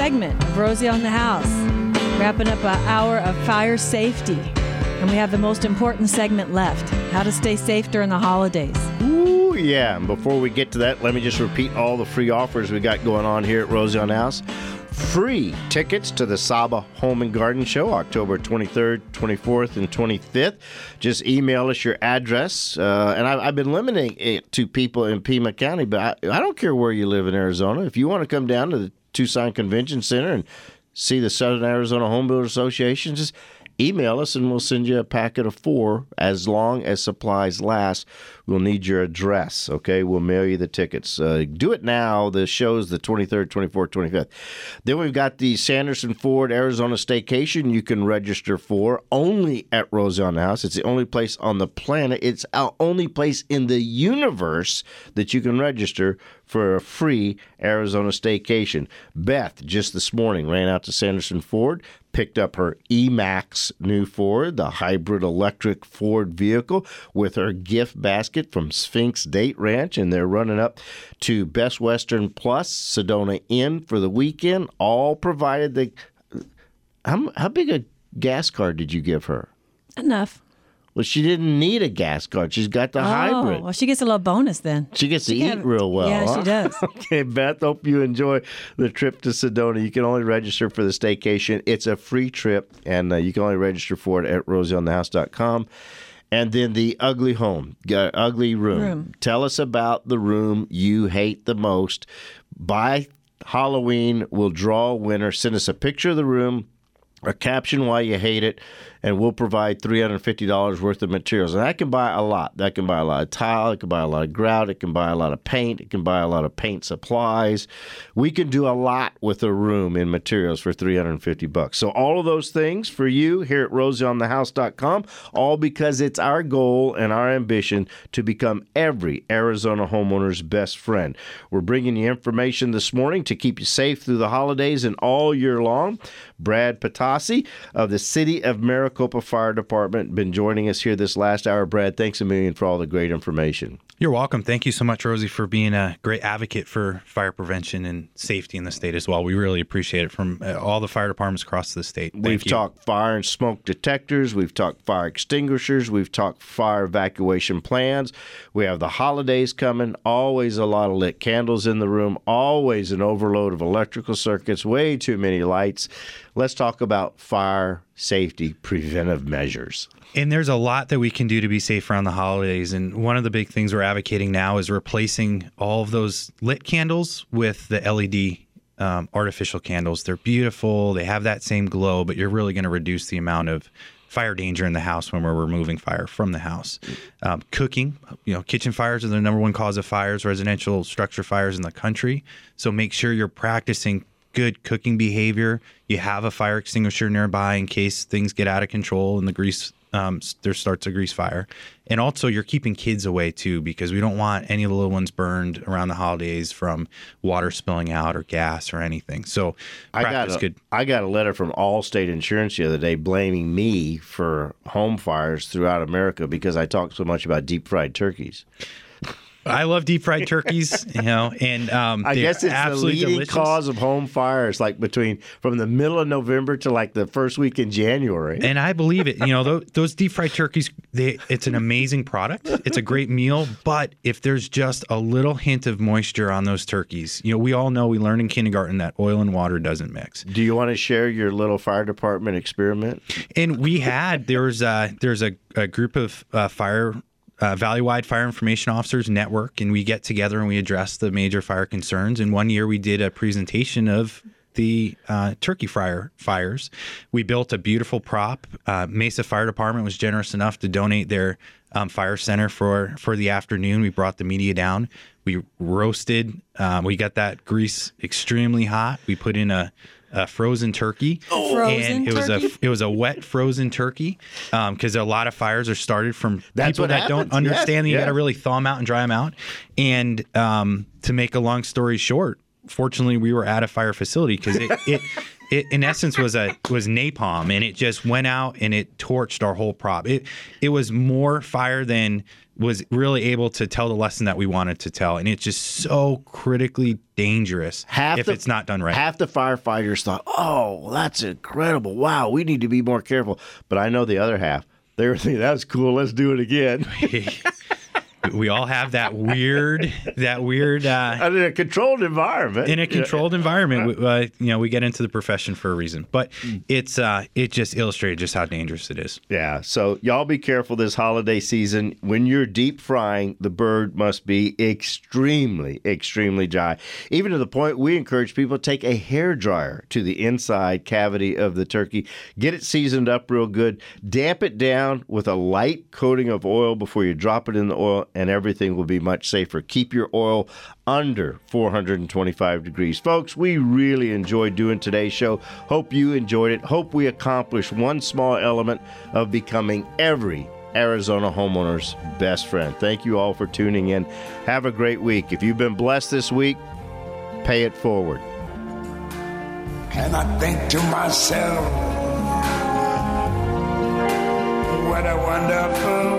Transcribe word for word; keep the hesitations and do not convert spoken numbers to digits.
segment of Rosie on the House, wrapping up an hour of fire safety. And we have the most important segment left, how to stay safe during the holidays. Ooh, yeah. And before we get to that, let me just repeat all the free offers we got going on here at Rosie on the House. Free tickets to the Saba Home and Garden Show, October twenty-third, twenty-fourth, and twenty-fifth. Just email us your address. Uh, and I, I've been limiting it to people in Pima County, but I, I don't care where you live in Arizona. If you want to come down to the Tucson Convention Center and see the Southern Arizona Home Builder Association, just email us and we'll send you a packet of four as long as supplies last. We'll need your address, okay? We'll mail you the tickets. Uh, do it now. The show's the twenty-third, twenty-fourth, twenty-fifth. Then we've got the Sanderson Ford Arizona Staycation you can register for only at Rosie on the House. It's the only place on the planet. It's our only place in the universe that you can register for a free Arizona Staycation. Beth, just this morning, ran out to Sanderson Ford, picked up her E-Max new Ford, the hybrid electric Ford vehicle, with her gift basket from Sphinx Date Ranch, and they're running up to Best Western Plus, Sedona Inn for the weekend, all provided. The, how, how big a gas card did you give her? Enough. Well, she didn't need a gas card. She's got the oh, hybrid. Well, she gets a little bonus then. She gets to she eat can, real well. Yeah, huh? she does. Okay, Beth, hope you enjoy the trip to Sedona. You can only register for the staycation. It's a free trip, and uh, you can only register for it at rosie on the house dot com. And then the ugly home, uh, ugly room. room. Tell us about the room you hate the most. By Halloween, we'll draw a winner. Send us a picture of the room, a caption why you hate it, and we'll provide three hundred fifty dollars worth of materials. And that can buy a lot. That can buy a lot of tile. It can buy a lot of grout. It can buy a lot of paint. It can buy a lot of paint supplies. We can do a lot with a room in materials for three hundred fifty bucks. So all of those things for you here at rosie on the house dot com, all because it's our goal and our ambition to become every Arizona homeowner's best friend. We're bringing you information this morning to keep you safe through the holidays and all year long. Brad Patasi of the City of Maricopa Fire Department been joining us here this last hour. Brad, thanks a million for all the great information. You're welcome. Thank you so much, Rosie, for being a great advocate for fire prevention and safety in the state as well. We really appreciate it from all the fire departments across the state. Thank We've you. talked fire and smoke detectors. We've talked fire extinguishers. We've talked fire evacuation plans. We have the holidays coming. Always a lot of lit candles in the room. Always an overload of electrical circuits. Way too many lights. Let's talk about fire safety preventive measures. And there's a lot that we can do to be safe around the holidays. And one of the big things we're advocating now is replacing all of those lit candles with the L E D um, artificial candles. They're beautiful. They have that same glow, but you're really going to reduce the amount of fire danger in the house when we're removing fire from the house. Um, cooking, you know, kitchen fires are the number one cause of fires, residential structure fires in the country. So make sure you're practicing good cooking behavior. You have a fire extinguisher nearby in case things get out of control and the grease um, there starts a grease fire. And also you're keeping kids away too, because we don't want any of the little ones burned around the holidays from water spilling out or gas or anything. So I got a, good. I got a letter from Allstate Insurance the other day blaming me for home fires throughout America because I talked so much about deep fried turkeys. I love deep fried turkeys, you know, and um, I guess it's the leading delicious. cause of home fires, like between from the middle of November to like the first week in January. And I believe it. You know, those, those deep fried turkeys, they, it's an amazing product. It's a great meal. But if there's just a little hint of moisture on those turkeys, you know, we all know we learned in kindergarten that oil and water doesn't mix. Do you want to share your little fire department experiment? And we had, there was a, there's a, a group of uh, fire Uh, Valley-wide Fire Information Officers Network, and we get together and we address the major fire concerns. And one year we did a presentation of the uh, turkey fryer fires. We built a beautiful prop. Uh, Mesa Fire Department was generous enough to donate their um, fire center for, for the afternoon. We brought the media down. We roasted. Um, we got that grease extremely hot. We put in a A frozen turkey, oh, frozen and it was turkey? a it was a wet frozen turkey, because um, a lot of fires are started from That's people what that happens. don't understand that Yes, you yeah. got to really thaw them out and dry them out. And um, to make a long story short, fortunately, we were at a fire facility because it, it it in essence was a was napalm, and it just went out and it torched our whole prop. It it was more fire than was really able to tell the lesson that we wanted to tell, and it's just so critically dangerous half if the, it's not done right. Half the firefighters thought, "Oh, that's incredible! Wow, we need to be more careful." But I know the other half. They were thinking, "That's cool. Let's do it again." We all have that weird, that weird. Uh, in a controlled environment. In a controlled yeah. environment, we, uh, you know, we get into the profession for a reason. But it's uh, it just illustrated just how dangerous it is. Yeah. So y'all be careful this holiday season. When you're deep frying, the bird must be extremely, extremely dry. Even to the point we encourage people to take a hair dryer to the inside cavity of the turkey, get it seasoned up real good, damp it down with a light coating of oil before you drop it in the oil, and everything will be much safer. Keep your oil under four hundred twenty-five degrees. Folks, we really enjoyed doing today's show. Hope you enjoyed it. Hope we accomplished one small element of becoming every Arizona homeowner's best friend. Thank you all for tuning in. Have a great week. If you've been blessed this week, pay it forward. And I think to myself, what a wonderful